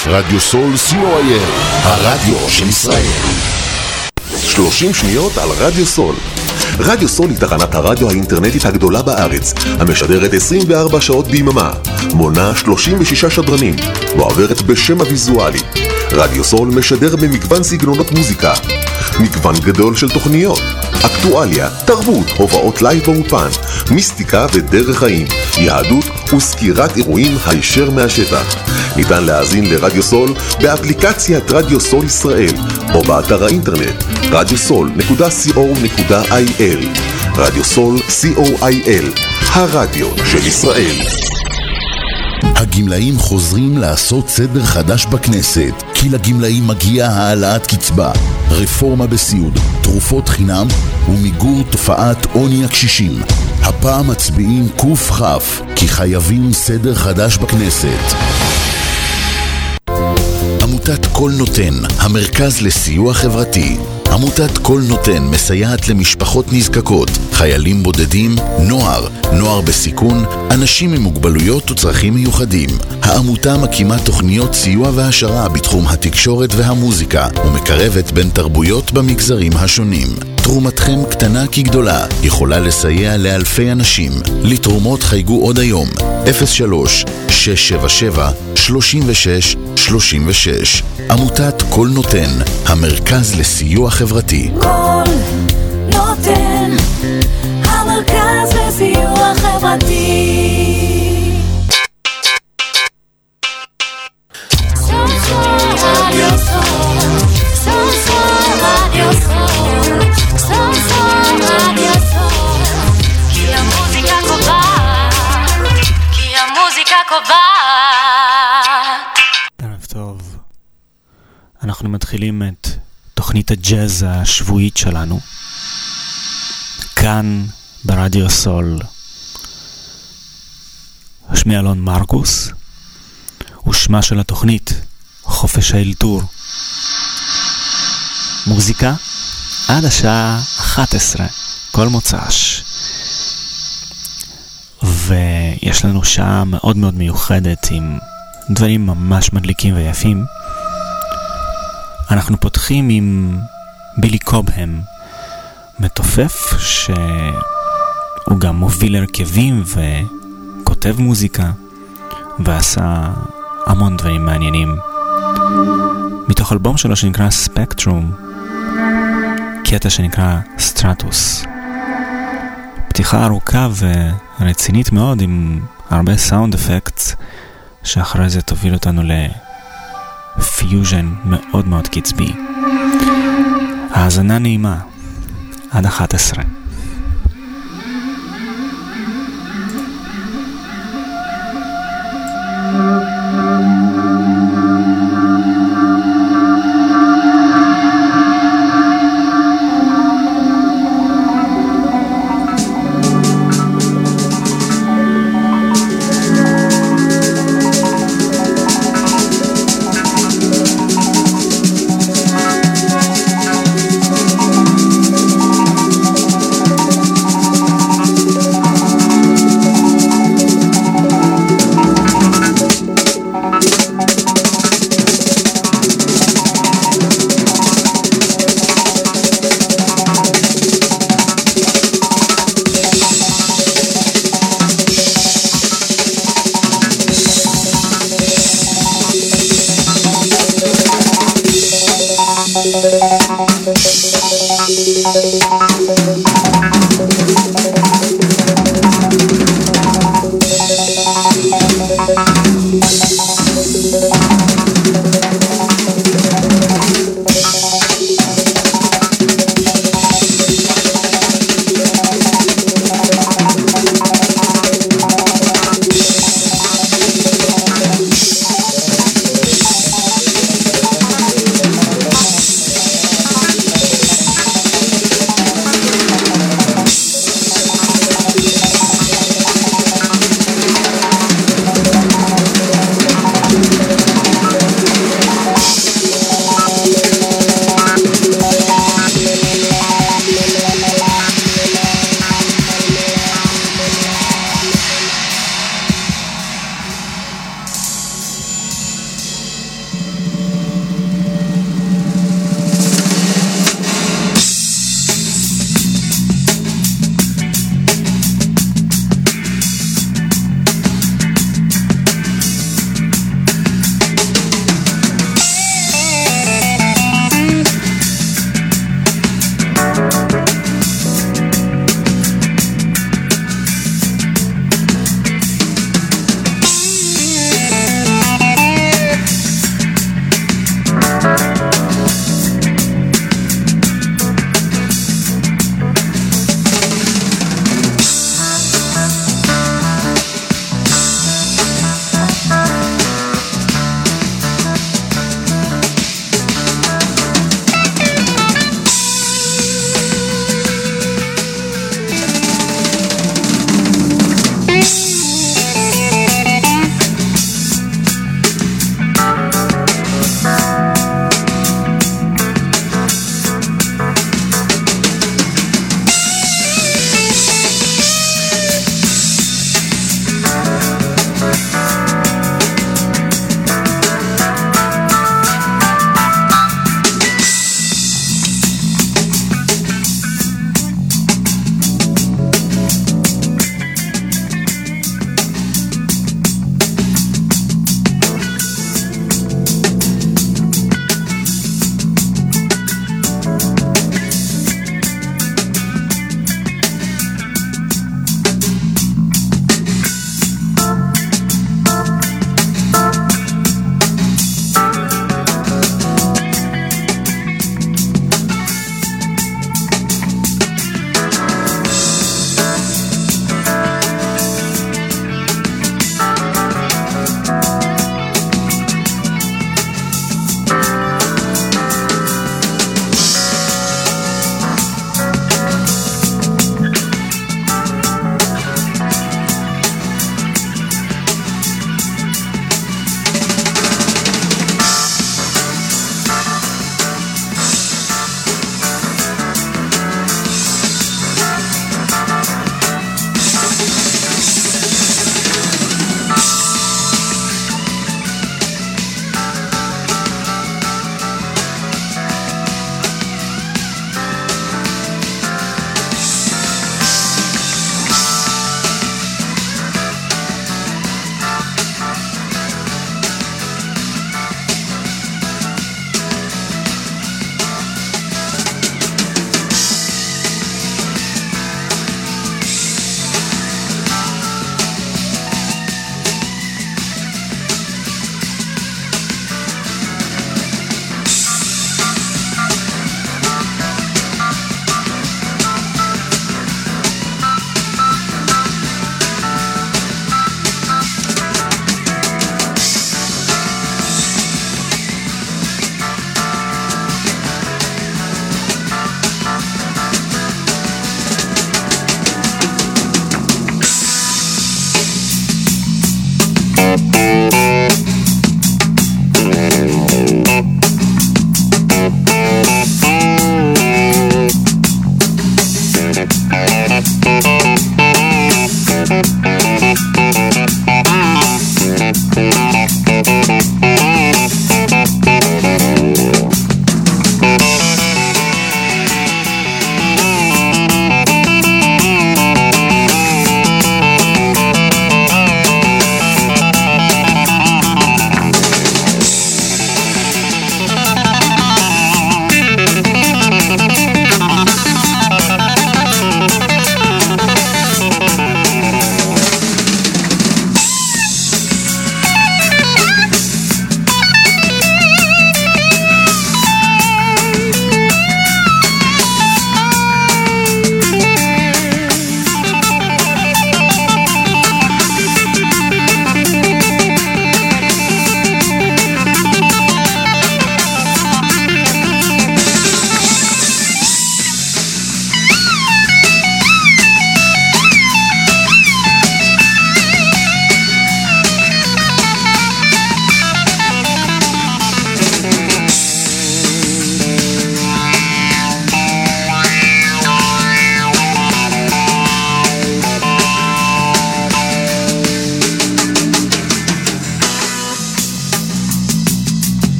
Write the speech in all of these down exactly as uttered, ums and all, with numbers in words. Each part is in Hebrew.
רדיו סול סי או איי אל, הרדיו של ישראל. שלושים שניות על רדיו סול. רדיו סול היא תחנת הרדיו האינטרנטית הגדולה בארץ, המשדרת עשרים וארבע שעות ביממה, מונה שלושים ושישה שדרנים, ועוברת בשם הוויזואלי. רדיו סול משדר במגוון סגנונות מוזיקה, מגוון גדול של תוכניות, אקטואליה, תרבות, הובאות לייב באופן, מיסטיקה ודרך חיים, יהדות וסקירת אירועים הישר מהשטח. ניתן להאזין לרדיו סול באפליקציית רדיו סול ישראל או באתר האינטרנט רדיו סול נקודה סי או נקודה איי אל. רדיו סול סי או איי אל, הרדיו של ישראל. הגמלאים חוזרים לעשות סדר חדש בכנסת, כי לגמלאים מגיעה העלאת קצבה, רפורמה בסיעוד, תרופות חינם ומיגור תופעת עוני הקשישים. הפעם מצביעים קוף חף, כי חייבים סדר חדש בכנסת. עמותת כל נותן, המרכז לסיוע חברתי. עמותת כל נותן מסייעת למשפחות נזקקות, חיילים בודדים, נוער, נוער בסיכון, אנשים עם מוגבלויות וצרכים מיוחדים. העמותה מקימה תוכניות סיוע והשרה בתחום התקשורת והמוזיקה ומקרבת בין תרבויות במגזרים השונים. תרומתכם קטנה כגדולה, יכולה לסייע לאלפי אנשים. לתרומות חייגו עוד היום אפס שלוש שש שבע שבע שלוש שש שלוש שש. עמותת כל נותן, המרכז לסיוע חברתי. כל נותן, המרכז לסיוע חברתי. ערב טוב. אנחנו מתחילים את תוכנית הג'אז השבועית שלנו כאן ברדיו סול. שמי אלון מרקוס, ושמה של התוכנית חופש האלתור. מוזיקה עד השעה אחת עשרה כל מוצ"ש, ויש לנו שעה מאוד מאוד מיוחדת עם דברים ממש מדליקים ויפים. אנחנו פותחים עם בילי קובהם, מתופף שהוא גם מוביל הרכבים וכותב מוזיקה ועשה המון דברים מעניינים, מתוך אלבום שלו שנקרא ספקטרום, קטע שנקרא סטרטוס. פתיחה ארוכה ורצינית מאוד עם הרבה סאונד אפקטס, שאחרי זה תוביל אותנו לפיוז'ן מאוד מאוד קצבי. האזנה נעימה עד אחת עשרה. We'll be right back.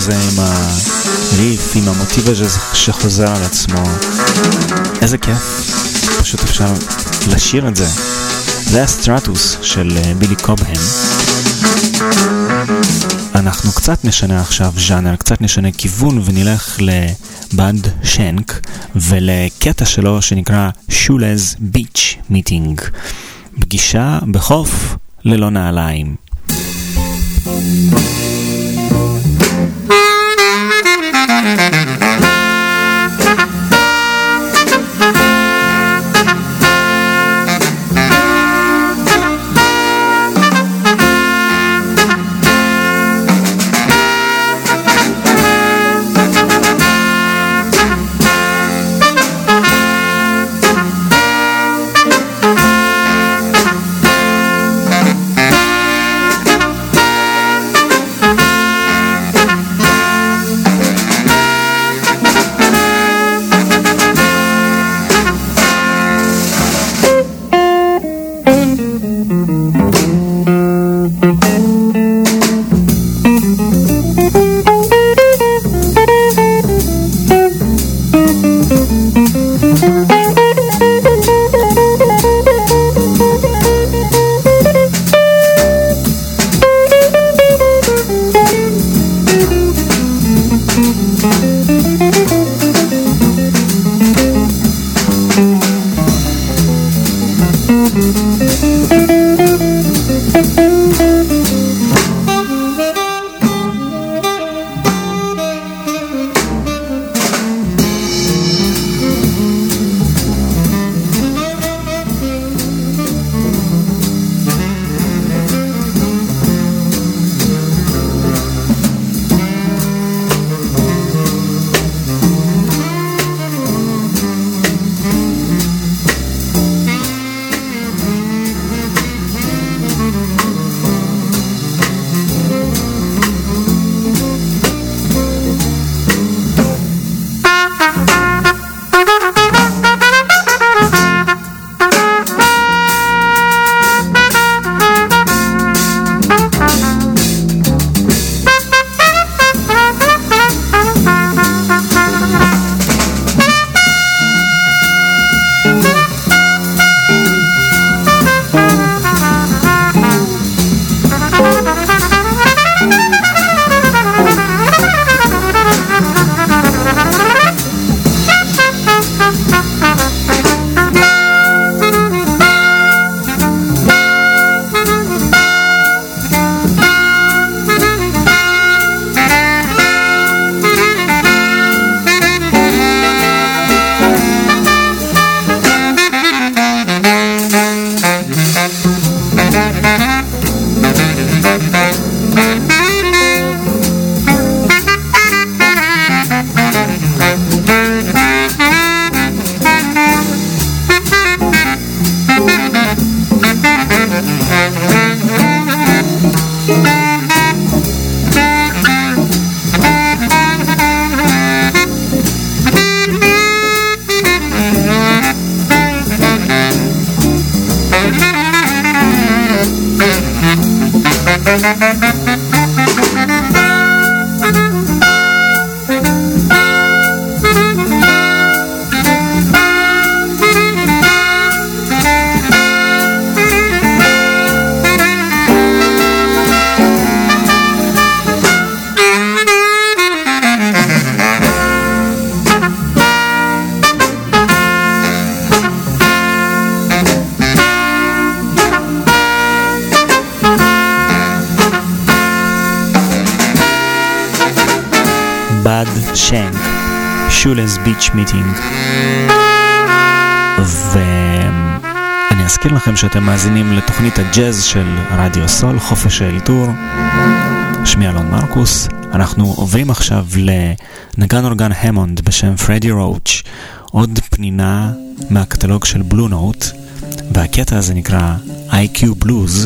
הזה עם הריף, עם המוטיב הזה שחוזר על עצמו. איזה כיף, פשוט אפשר לשיר את זה. זה הסטרטוס של בילי קובהם. אנחנו קצת נשנה עכשיו ז'אנר, קצת נשנה כיוון ונלך לבאד שנק ולקטע שלו שנקרא שולז ביץ' מיטינג, פגישה בחוף ללא נעליים. שנק, שולז ביץ' מיטינג. ואני אזכיר לכם שאתם מאזינים לתוכנית הג'אז של רדיו סול, חופש האלתור. שמי אלון מרקוס. אנחנו עוברים עכשיו לנגן אורגן המונד בשם פרדי רואוץ', עוד פנינה מהקטלוג של בלו נוט, והקטע הזה נקרא איי קיו בלוז,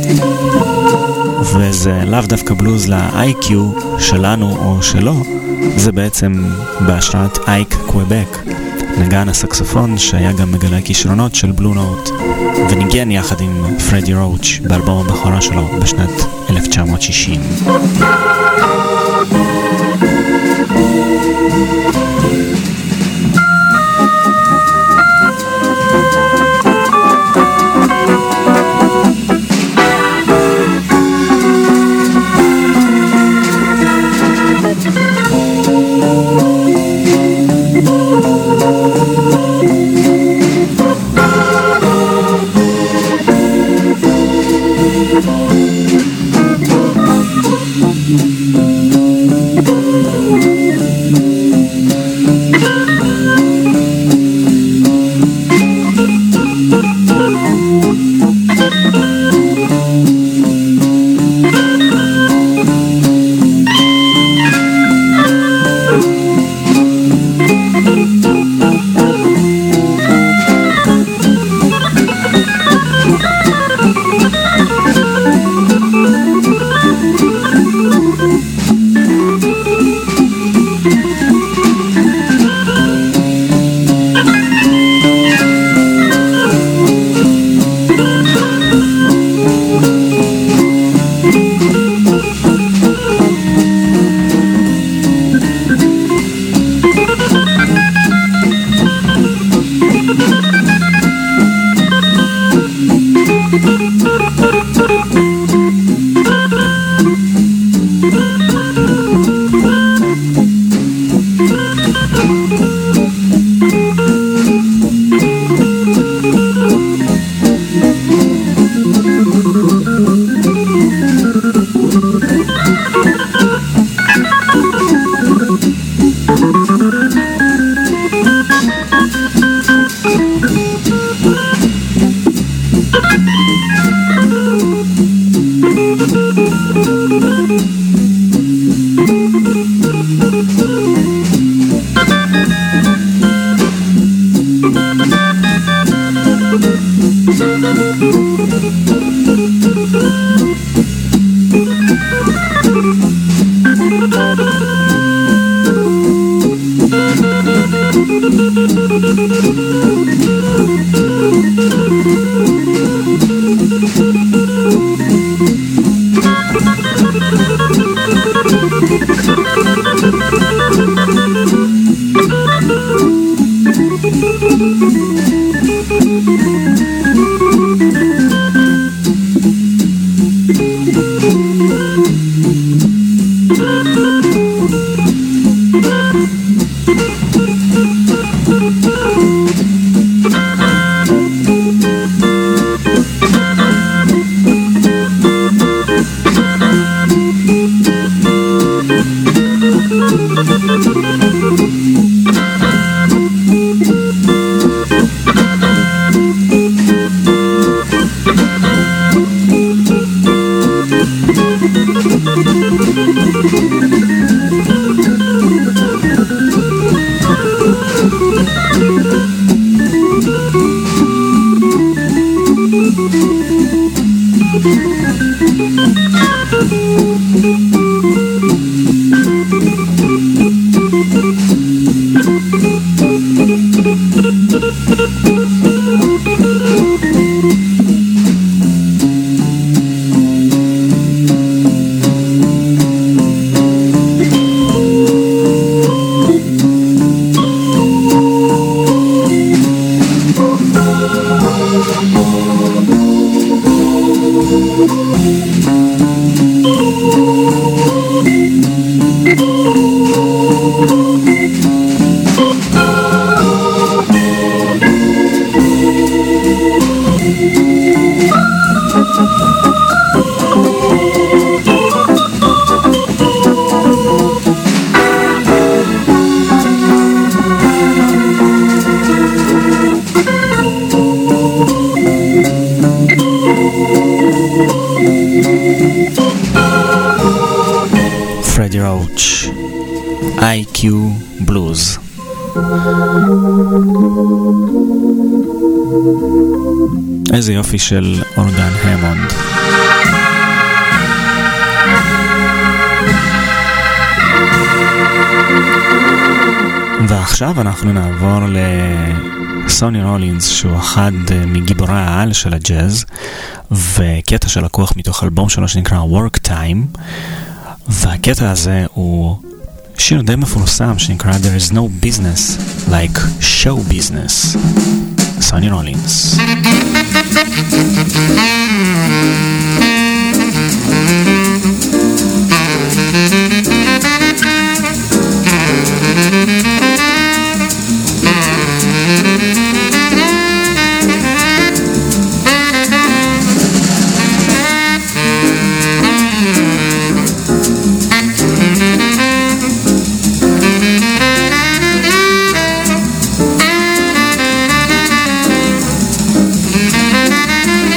וזה לאו דווקא בלוז ל-איי קיו שלנו או שלו, זה בעצם בהשראת אייק קוויבק, נגן הסקסופון שהיה גם מגלה כישרונות של בלו נוט, וניגן יחד עם פרדי רואוץ' באלבום הבכורה שלו בשנת אלף תשע מאות שישים. איי קיו Blues. איזה יופי של אורגן המונד. ועכשיו אנחנו נעבור לסוני רולינס, שהוא אחד מגיבורי העל של הג'אז, וקטע שלקוח מתוך אלבום שלו שנקרא Work Time, והקטע הזה הוא שיר די מפורסם שנקרא There is no business like show business. סוני רולינס. Thank you.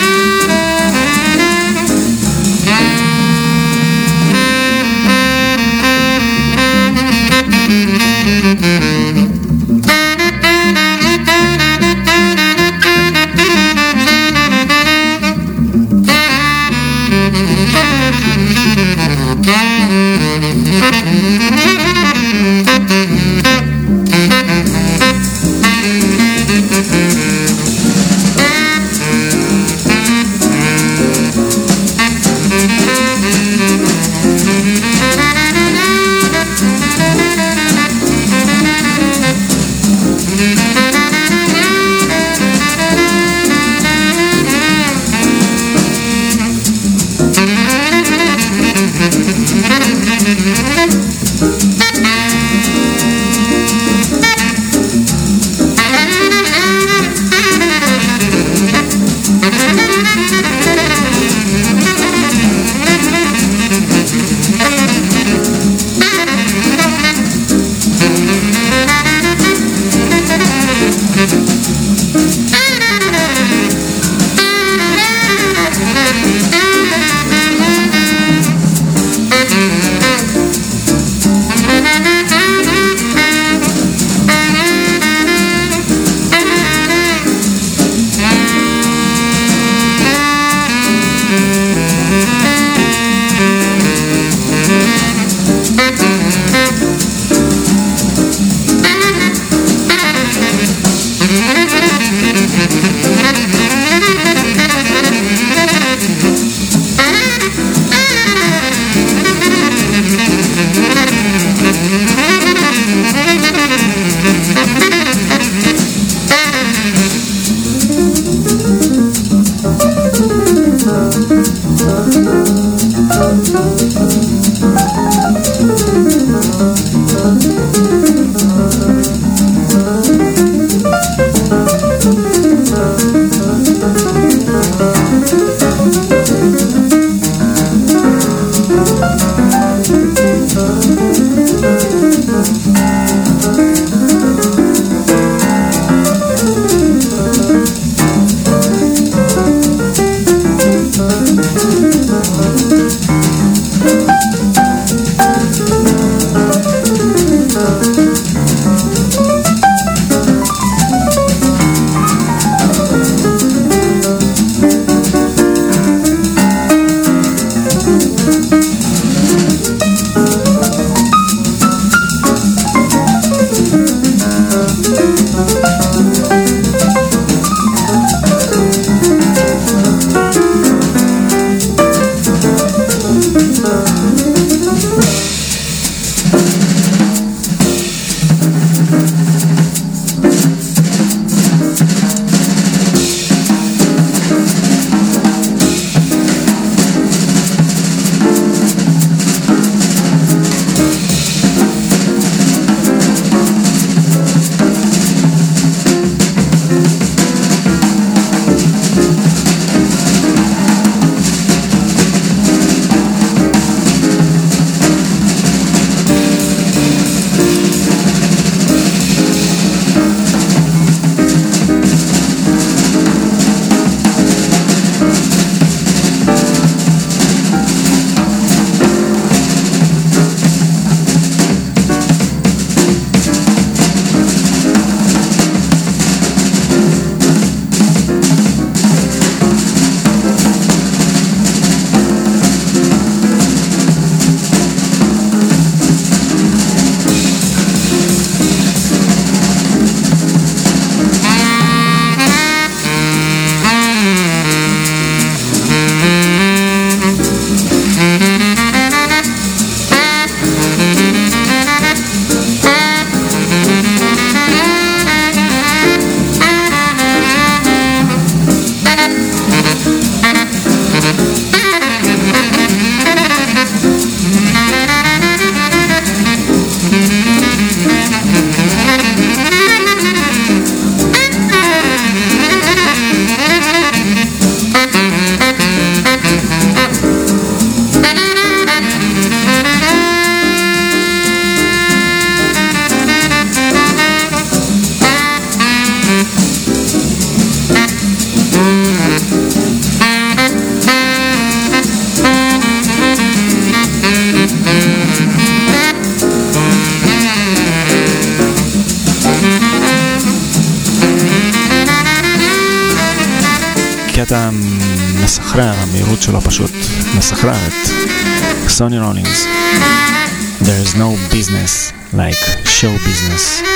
קטע מסחרר, המהירות שלו פשוט מסחררת. סוני רולינגס, There is no business like show business.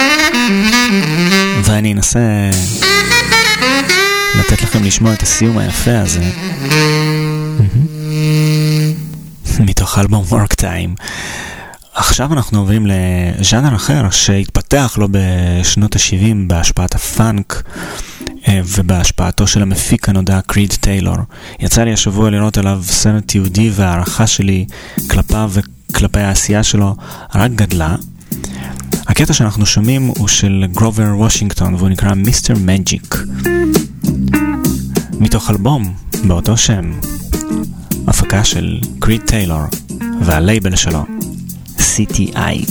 ואני אנסה לתת לכם לשמוע את הסיום היפה הזה מתוך אלבום Work Time. עכשיו אנחנו עוברים לז'אנר אחר שהתפתח לו בשנות ה-שבעים בהשפעת הפאנק ובהשפעתו של המפיק הנודע קריד טיילור. יצא לי השבוע לראות עליו סרט יהודי, והערכה שלי כלפיו וכלפי העשייה שלו רק גדלה. הקטע שאנחנו שומעים הוא של גרובר וושינגטון, והוא נקרא מיסטר מג'יק, מתוך אלבום באותו שם, הפקה של קריד טיילור והלייבל שלו סי טי איי.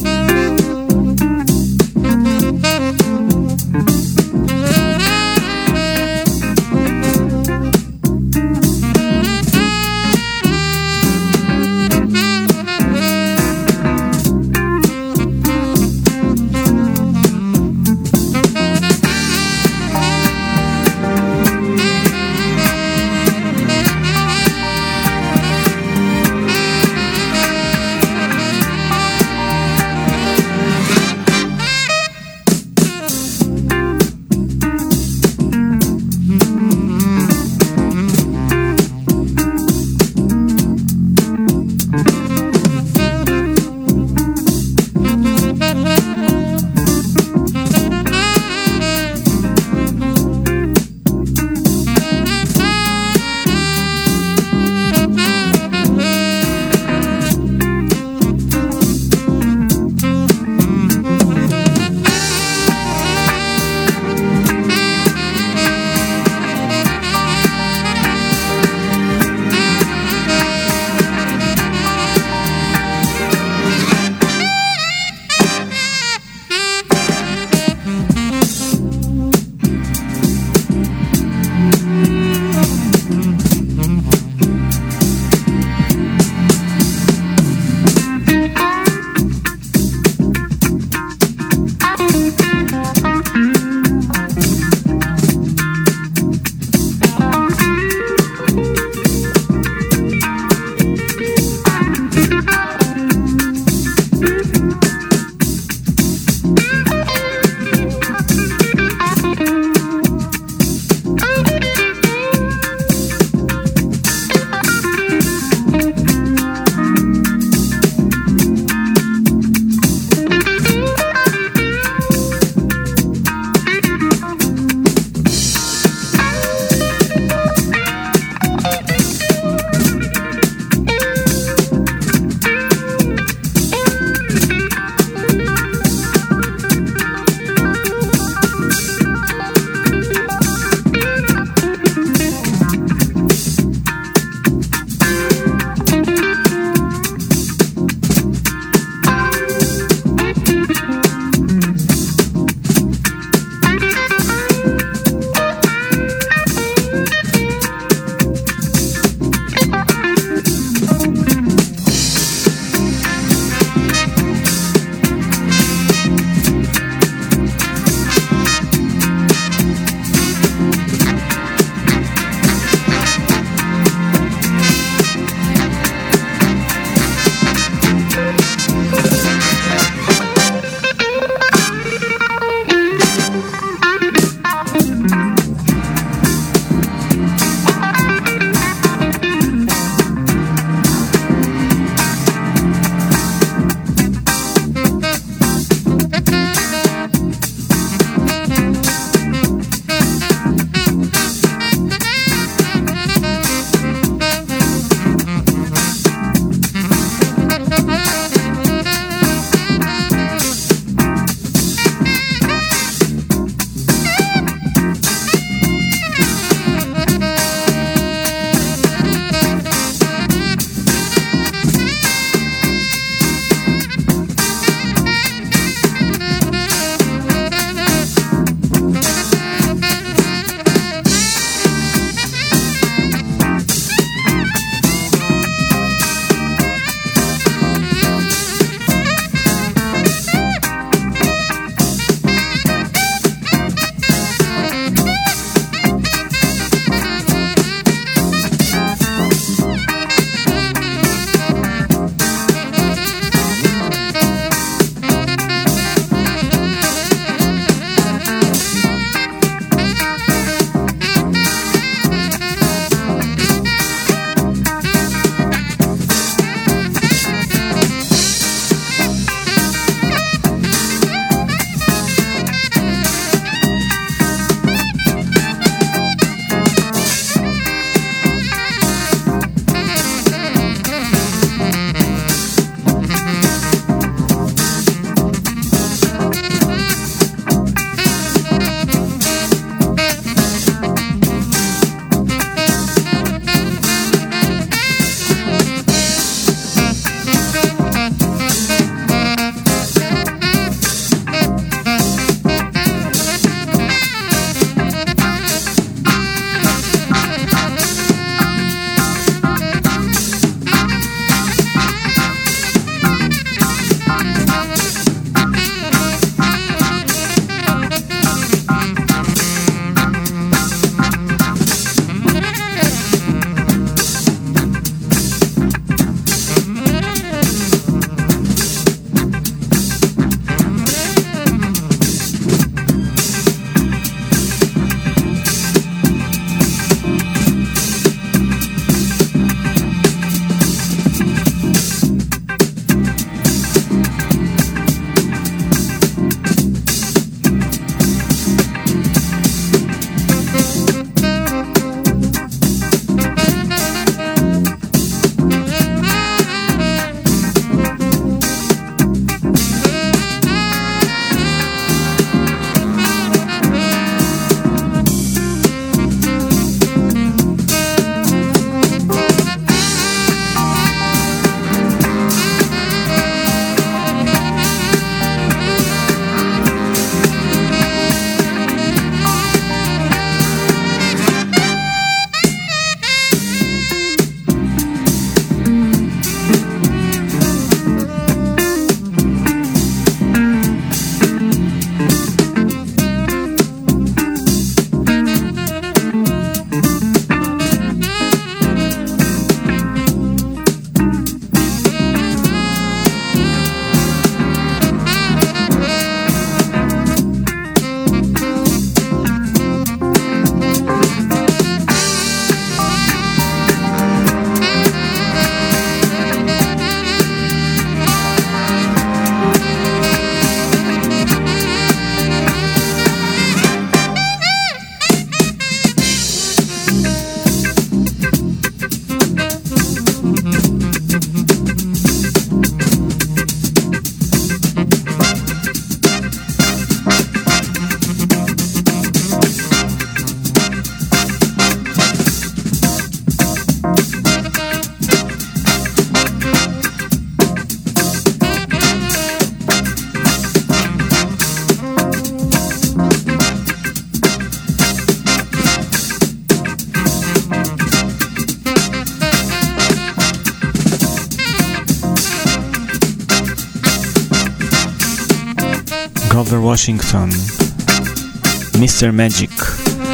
גרובר וושינגטון, מיסטר מג'יק.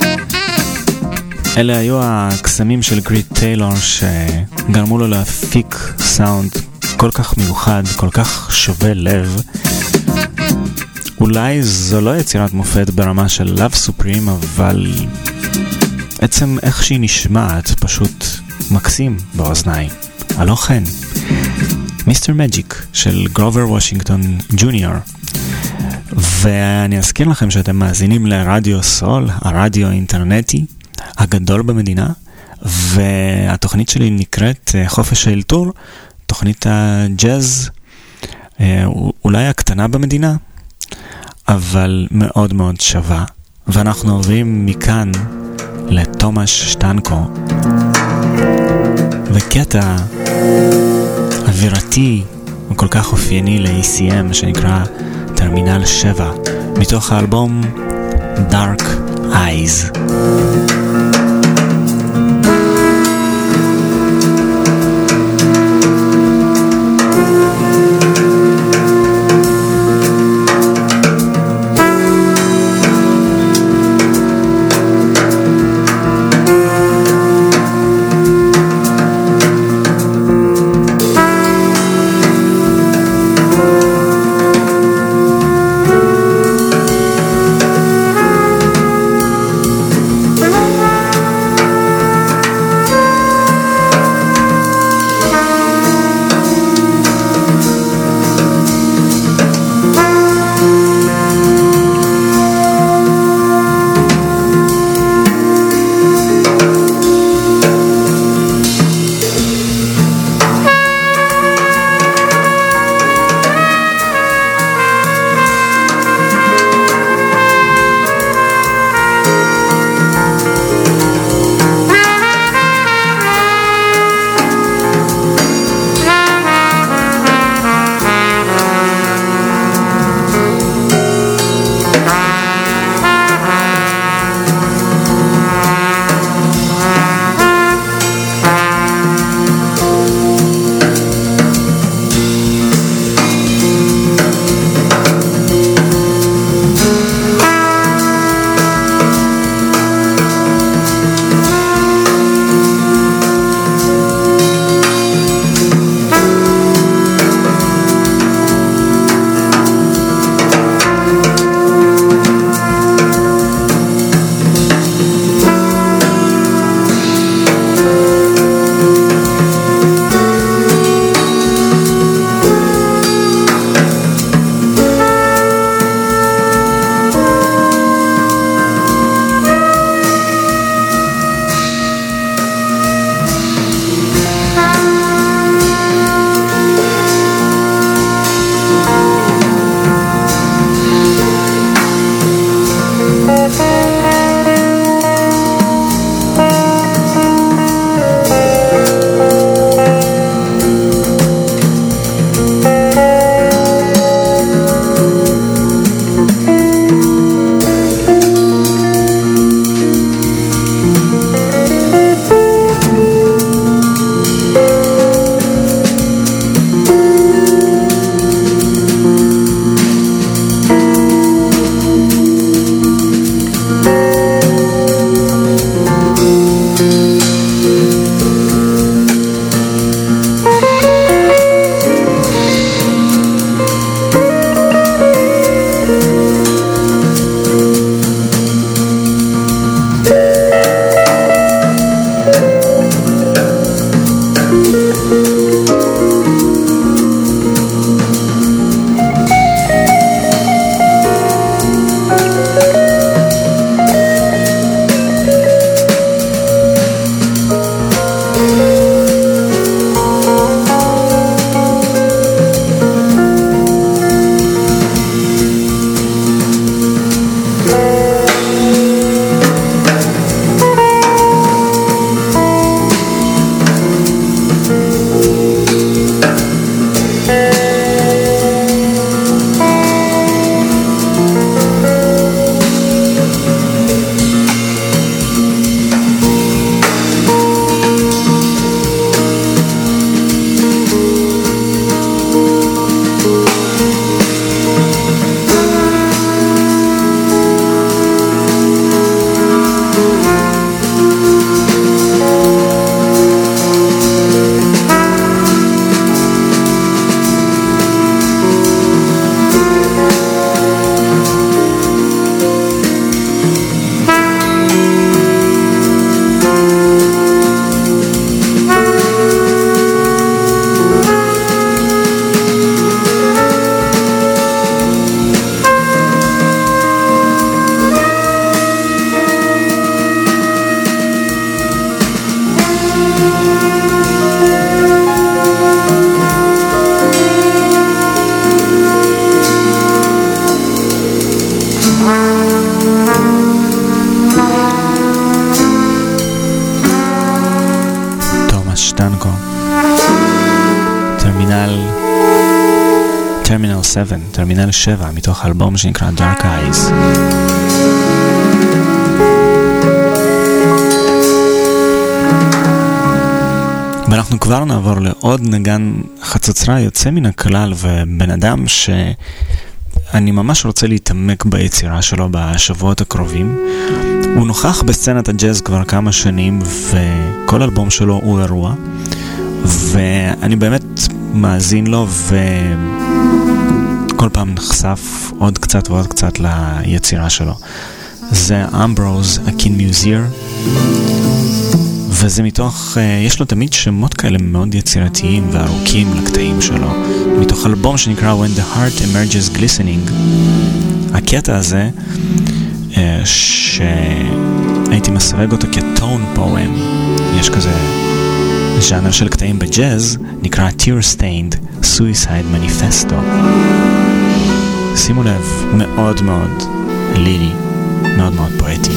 אלה היו הקסמים של גריד טיילור שגרמו לו להפיק סאונד כל כך מיוחד, כל כך שובה לב. אולי זו לא יצירת מופת ברמה של Love Supreme, אבל עצם איך שהיא נשמעת פשוט מקסים באוזניים. הלא כן? מיסטר מג'יק של גרובר וושינגטון ג'וניור. ואני אזכיר לכם שאתם מאזינים לרדיו סול, הרדיו האינטרנטי הגדול במדינה, והתוכנית שלי נקראת חופש האלתור, תוכנית הג'אז, אולי הקטנה במדינה, אבל מאוד מאוד שווה. ואנחנו עוברים מכאן לתומש שטנקו, וקטע אווירתי וכל כך אופייני ל-E C M שנקרא טרמינל שבע, מתוך האלבום Dark Eyes. Bye. טרמינל טרמינל שבע, טרמינל שבע, מתוך אלבום שנקרא Dark Eyes. ואנחנו כבר נעבור לעוד נגן חצוצרה יוצא מן הכלל, ובן אדם שאני ממש רוצה להתעמק ביצירה שלו בשבועות הקרובים. הוא נוכח בסצנת הג'אז כבר כמה שנים, וכל אלבום שלו הוא אירוע, ואני באמת מאזין לו וכל פעם נחשף עוד קצת ועוד קצת ליצירה שלו. זה אמברוז אקין-מיוזיר, וזה מתוך, יש לו תמיד שמות כאלה מאוד יצירתיים וארוכים לקטעים שלו, מתוך אלבום שנקרא When the Heart Emerges Glistening. הקטע הזה שהייתי מסווג אותו כטון פואם, יש כזה ז'אנר של קטעים בג'אז, נקרא Tear Stained Suicide Manifesto. שימו לב, מאוד מאוד לילי, מאוד מאוד פואטי.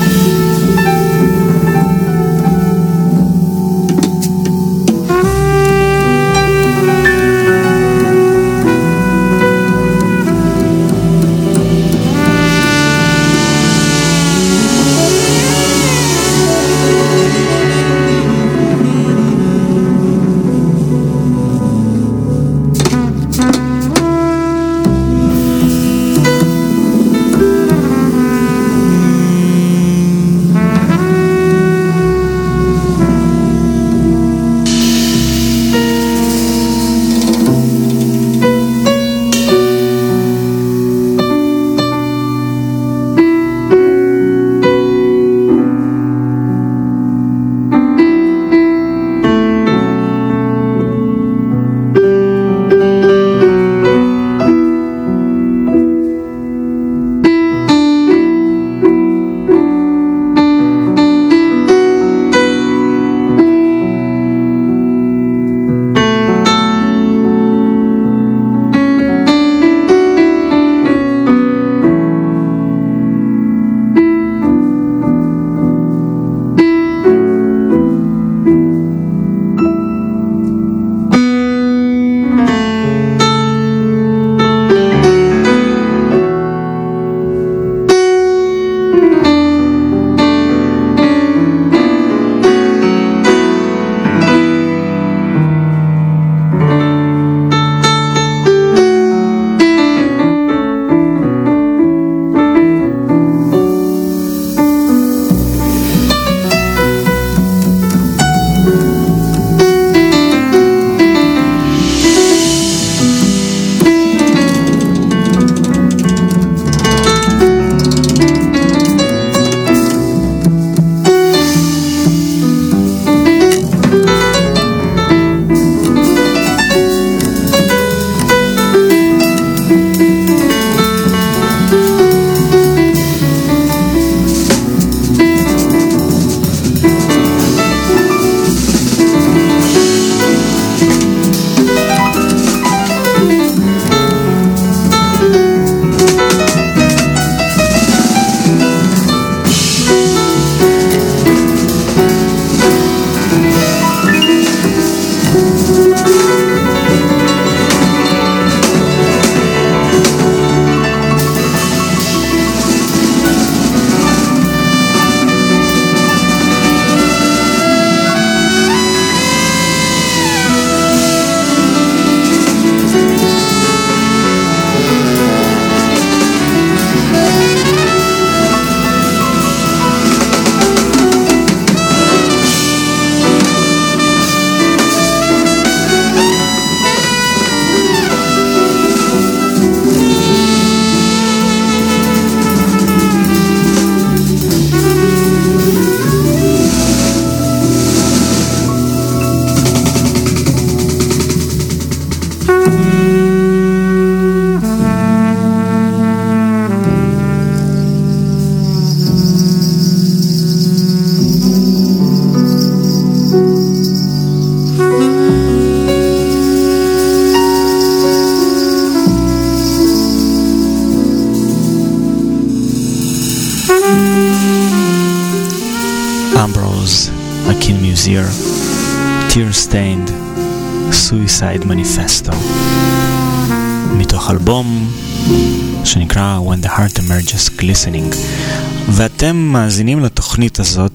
Ambrose אקין-מיוזיר, Tear Stained Suicide Manifesto, מתוך אלבום שנקרא When the Heart Emerges Glistening. ואתם מאזינים לתוכנית הזאת,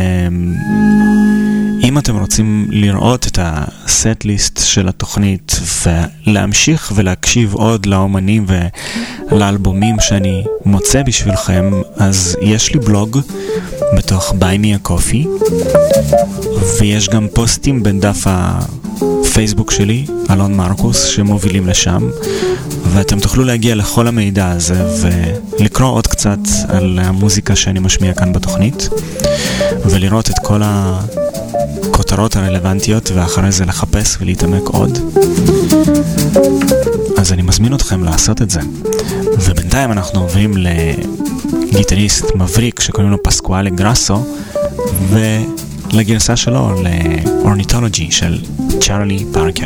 ואם אתם רוצים לראות את הסט ליסט של התוכנית ולהמשיך ולהקשיב עוד לאומנים ולאלבומים שאני מוצא בשבילכם, אז יש לי בלוג בתוך Buy Me a Coffee, ויש גם פוסטים בין דף הפייסבוק שלי, אלון מרקוס, שמובילים לשם, ואתם תוכלו להגיע לכל המידע הזה ולקרוא עוד קצת על המוזיקה שאני משמיע כאן בתוכנית, ולראות את כל הכותרות הרלוונטיות, ואחרי זה לחפש ולהתעמק עוד. אז אני מזמין אתכם לעשות את זה. ובינתיים אנחנו עוברים לגיטריסט מבריק שקוראים לו פסקואלה גרסו, ולגרסה שלו לאורניתולוגי של צ'ארלי פארקר.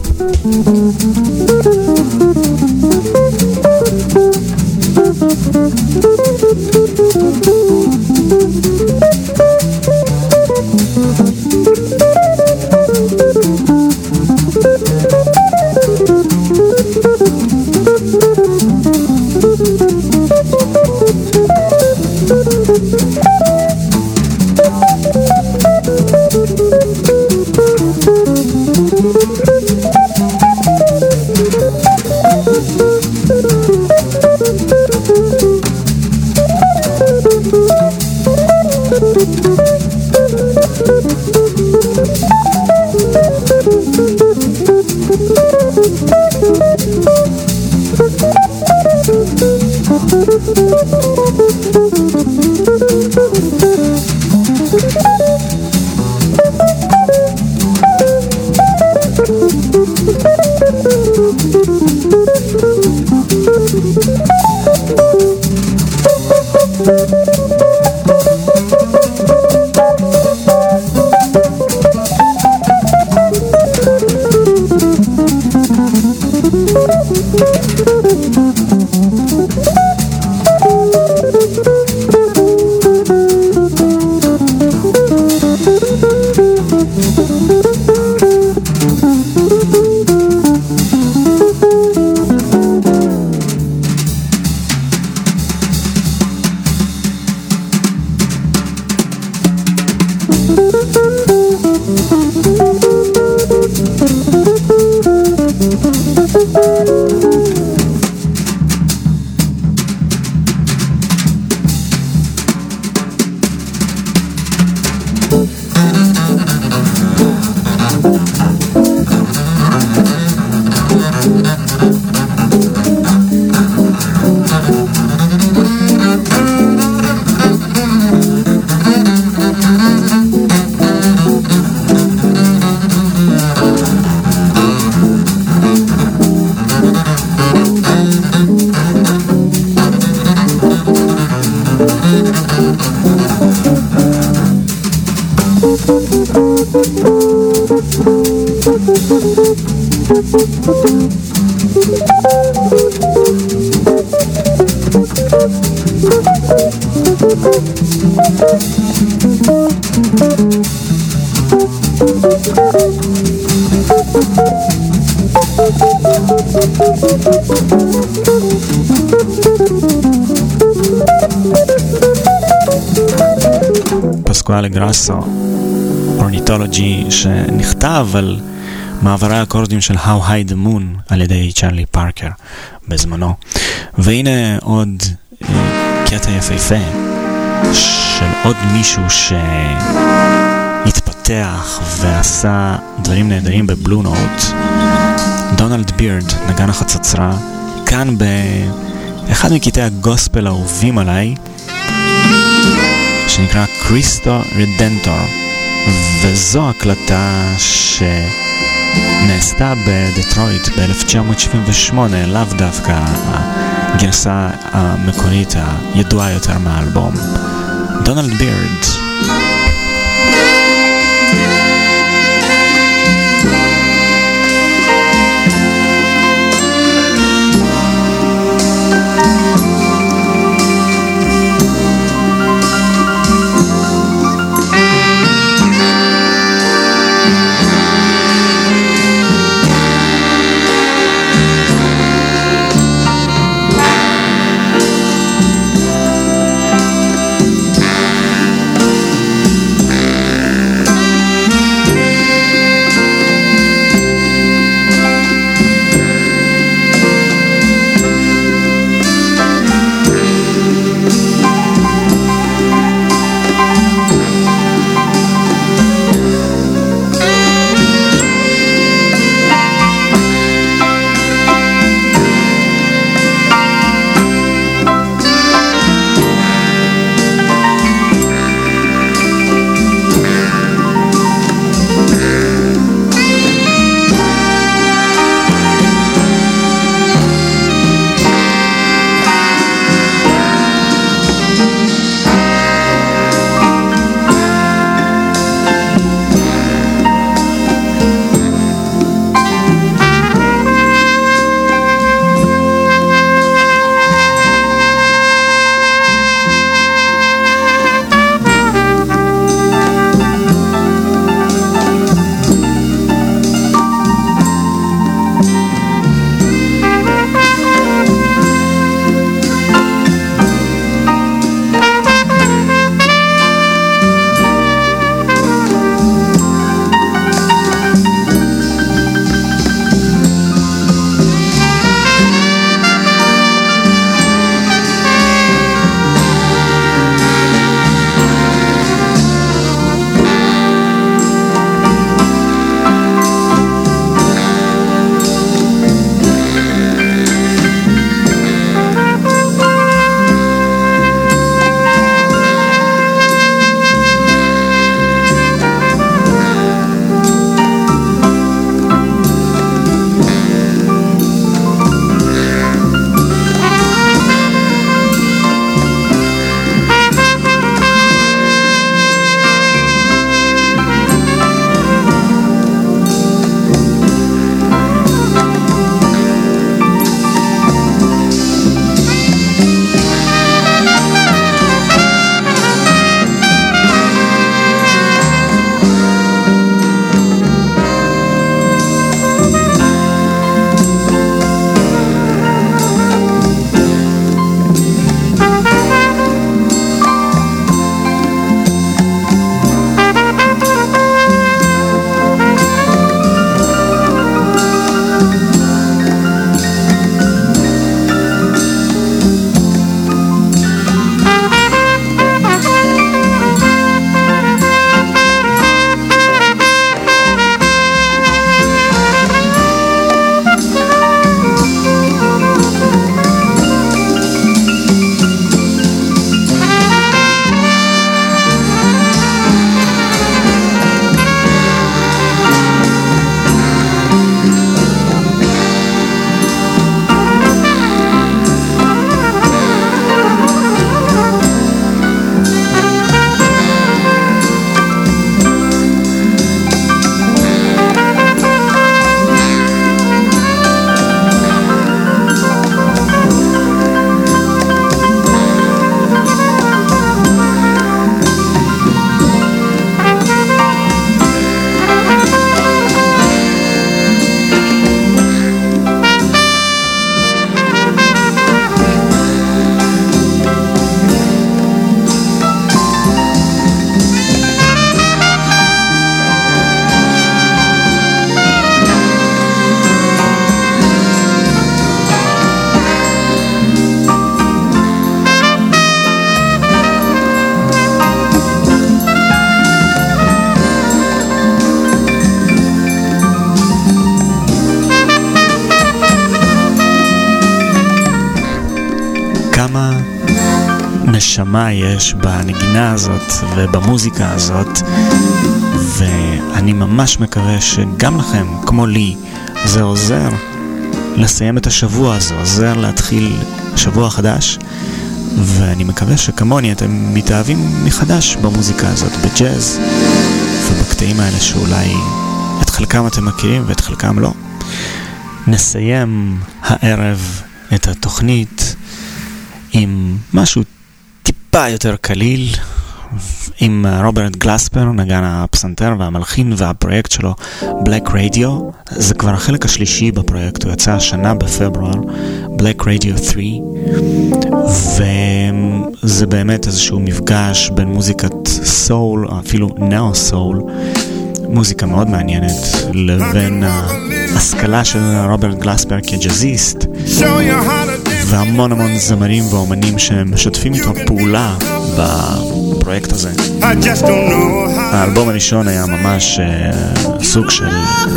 פסקואלה גרסו, אורניתולוגי, שנכתב על מעברי האקורדים של How High the Moon על ידי צ'ארלי פארקר בזמנו. והנה עוד קטע יפהפה של עוד מישהו שהתפתח ועשה דברים נהדרים בבלו נוט, דונלד בירד, נגן החצוצרה, כאן באחד מקטעי הגוספל האהובים עליי, שנקרא קריסטו רדנטור, וזו הקלטה שנעשתה בדטרויט ב-אלף תשע מאות שבעים ושמונה, לאו דווקא הגרסה המקורית הידועה יותר מהאלבום. דונלד בירד. נשמה יש בנגינה הזאת ובמוזיקה הזאת, ואני ממש מקווה שגם לכם, כמו לי, זה עוזר לסיים את השבוע הזה, עוזר להתחיל שבוע חדש, ואני מקווה שכמוני אתם מתאהבים מחדש במוזיקה הזאת, בג'אז ובקטעים האלה שאולי את חלקם אתם מכירים ואת חלקם לא. נסיים הערב את התוכנית עם משהו טיפה יותר קליל, עם רוברט גלספר, נגן הפסנתר והמלחין, והפרויקט שלו Black Radio. זה כבר החלק השלישי בפרויקט, הוא יצא השנה בפברואר, Black Radio שלוש, וזה באמת איזשהו מפגש בין מוזיקת סול, אפילו נאו סול, מוזיקה מאוד מעניינת, לבין ההשכלה של רוברט גלספר כג'אזיסט, והמון המון זמרים ואומנים שמשתפים איתו פעולה בפרויקט הזה. האלבום הראשון היה ממש uh, סוג של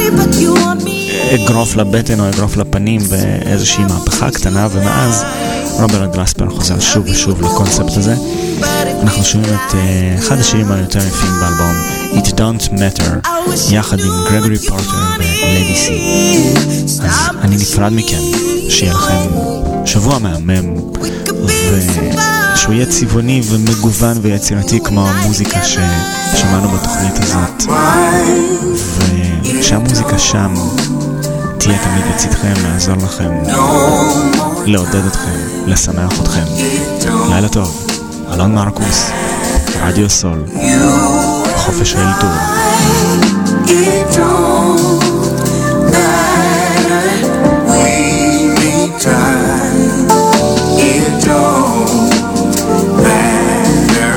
אגרוף לבטן או אגרוף לפנים באיזושהי מהפכה קטנה, ומאז רוברט גלספר חוזר שוב ושוב לקונספט הזה. אנחנו שומעים את uh, אחד השירים היותר יפים באלבום, It Don't Matter, יחד עם גרגורי פורטר וליידי סי. אז אני נפרד מכם, שיהיה לכם שבוע מהמם, ושהוא יהיה צבעוני ומגוון ויצירתי כמו המוזיקה ששמענו בתוכנית הזאת, ושהמוזיקה שם תהיה תמיד לצדכם, לעזור לכם, לעודד אתכם, לשמח אתכם. לילה טוב. אלון מרקוס, רדיו סול, חופש האלתור. It don't matter, we need time. It don't matter.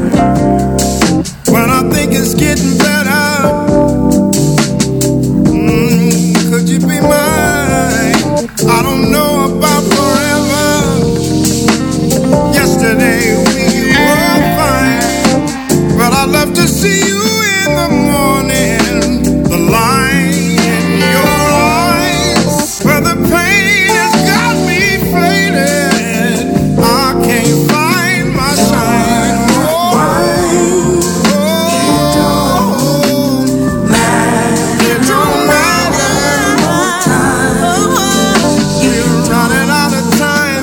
When I think it's getting better, mm, could you be mine? I don't know about forever. Yesterday we were fine, but I'd love to see you in the morning. The line in your eyes, where the pain has got me faded. I can't find my shine. Oh, oh, it don't matter. It don't matter. You're running out of time.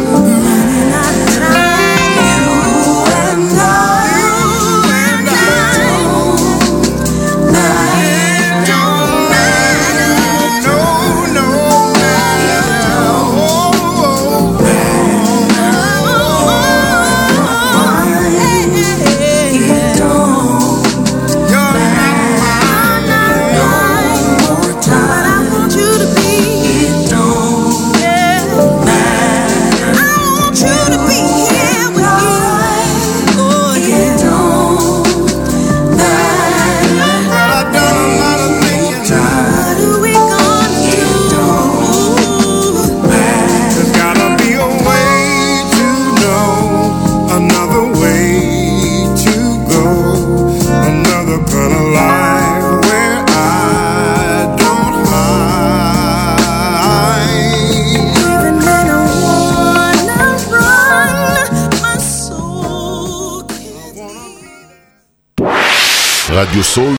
רדיו סול